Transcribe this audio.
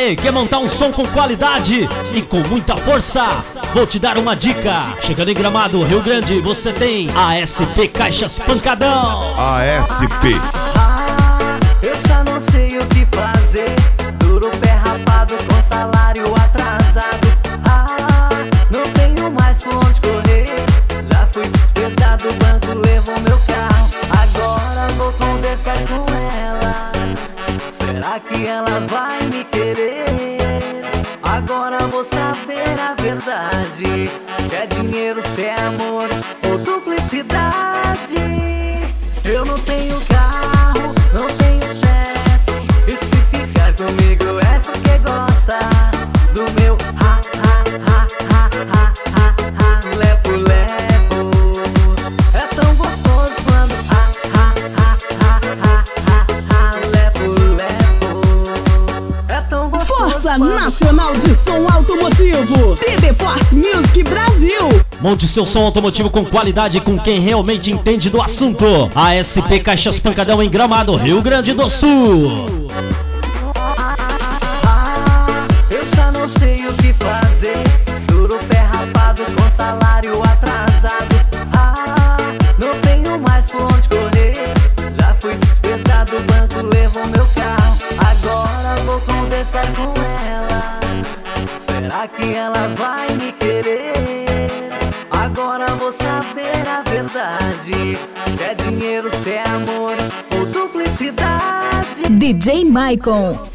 Aê, quer montar um som com qualidade e com muita força? Vou te dar uma dica. Chegando em Gramado, Rio Grande, você tem a ASP Caixas Pancadão. ASP. Eu já não sei o que fazer. Duro pé rapado com salário atrasado. Não tenho mais por onde correr. Já fui despejado, o banco levou meu carro. Agora vou conversar com ela. Será que ela vai me querer? Agora vou saber a verdade. Se é dinheiro, se é amor ou duplicidade. Eu não tenho carro, não tenho teto. E se ficar comigo é porque gosta do meu lepo lepo. É tão gostoso quando lepo lepo. É tão gostoso. Força Nacional de Som Automotivo, TD Force Music Brasil. Monte seu som automotivo com qualidade com quem realmente entende do assunto. ASP Caixas Pancadão em Gramado, Rio Grande do Sul. Eu já não sei o que fazer. Duro pé rapado com salário atrasado. Não tenho mais por onde correr. Já fui despejado, o banco levou meu carro. Agora vou conversar com ela. Será que ela vai me querer? Agora vou saber a verdade. Se é dinheiro, se é amor ou duplicidade. DJ Maicon.